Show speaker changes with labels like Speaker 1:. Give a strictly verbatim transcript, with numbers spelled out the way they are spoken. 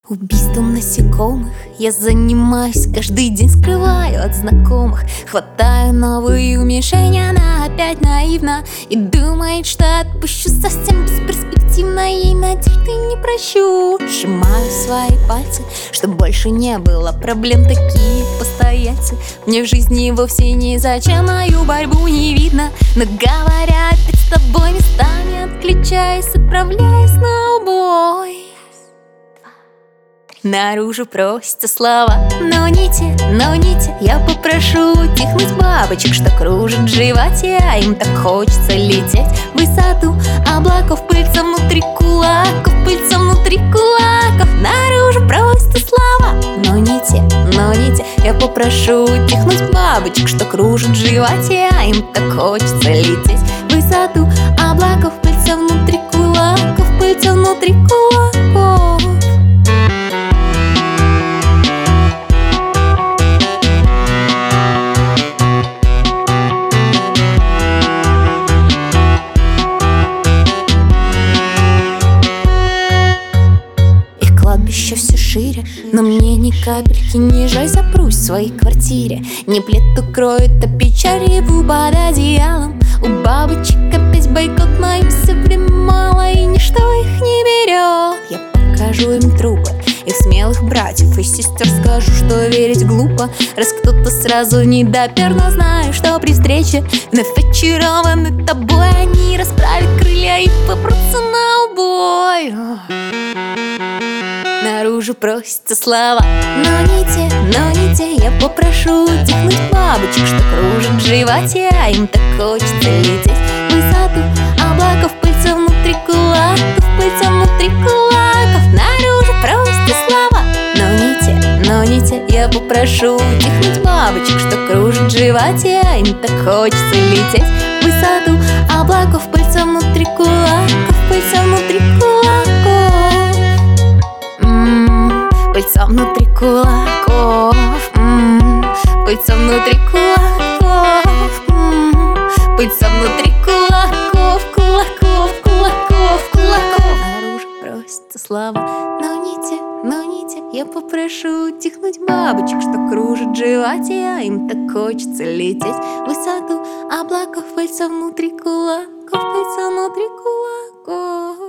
Speaker 1: Убийством насекомых я занимаюсь каждый день, скрываю от знакомых. Хватаю новую мишень, она опять наивна и думает, что отпущу совсем бесперспективно. Ей надежды не прощу. Сжимаю свои пальцы, чтоб больше не было проблем. Такие постояльцы мне в жизни вовсе не зачем. Мою борьбу не видно, но говорят перед тобой местами, отключаясь, отправляясь на убой. Наружу просятся слова, но не те, но не те. Я попрошу утихнуть бабочек, что кружат в животе, а им так хочется лететь в высоту облаков. Пыльца внутри кулаков, пыльца внутри кулаков. Наружу просятся слова, но не те, но не те. Я попрошу утихнуть бабочек, что кружат в животе, а им так хочется лететь в высоту облаков. Пыльца внутри кулаков, пыльца внутри кулаков. Кладбище все шире, но мне ни капельки не жаль. Запрусь в своей квартире, не плед укроет, а печаль реву под одеялом. У бабочек опять бойкот, но им все время мало, и ничто их не берет. Я покажу им трупы их смелых братьев и сестер, скажу, что верить глупо, раз кто-то сразу не допер. Но знаю, что при встрече вновь очарованы тобой, они расправят крылья и попрутся на убой. Наружу просятся слова, но не те, но не те. Я попрошу утихнуть бабочек, что кружат в животе, а им так хочется лететь в высоту облаков. Пыльца внутри кулаков, пыльца внутри кулаков. Наружу просятся слова, но не те, но не те. Я попрошу утихнуть бабочек, что кружат в животе, а им так хочется лететь в высоту облаков. Пыльца внутри кулаков, пыльца внутри кулаков. Пыльца внутри кулаков, м-м, пыльца внутри кулаков, м-м, пыльца внутри кулаков, кулаков, кулаков, кулаков. Наружу просятся слова, но не те, но не те. Я попрошу утихнуть бабочек, что кружат в животе, а им так хочется лететь в высоту облаков. Пыльца внутри кулаков, пыльца внутри кулаков.